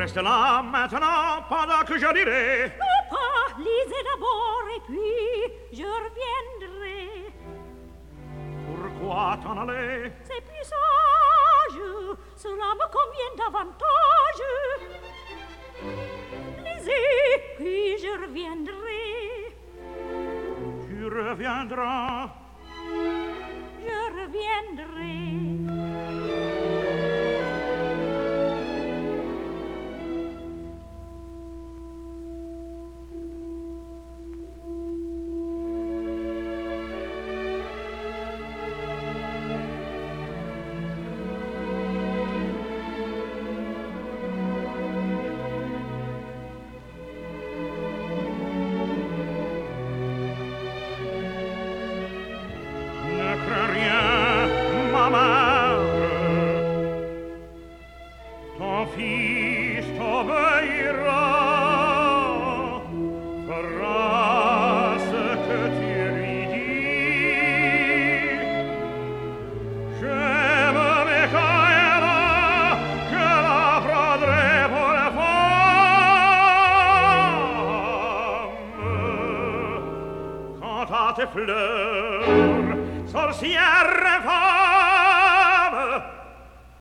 reste là maintenant pendant que je dirai. Non pas, lisez d'abord et puis je reviendrai. Pourquoi t'en aller? C'est plus sage, cela me convient davantage. Lisez, puis je reviendrai. Tu reviendras. Je reviendrai. Ne crains rien, ma mère. Ton fils t'obéira, fera ce que tu lui dis. J'aime Michaela, je la prendrai pour femme. Quant à tes fleurs, sorcière femme,